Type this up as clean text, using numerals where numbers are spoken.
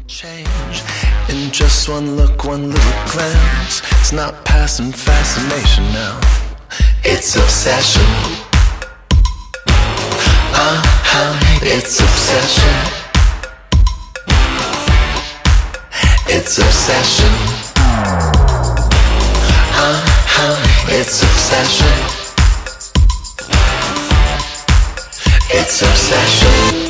Change in just one look, one little glance. It's not passing fascination now. It's obsession. It's obsession. It's obsession. It's obsession. It's obsession.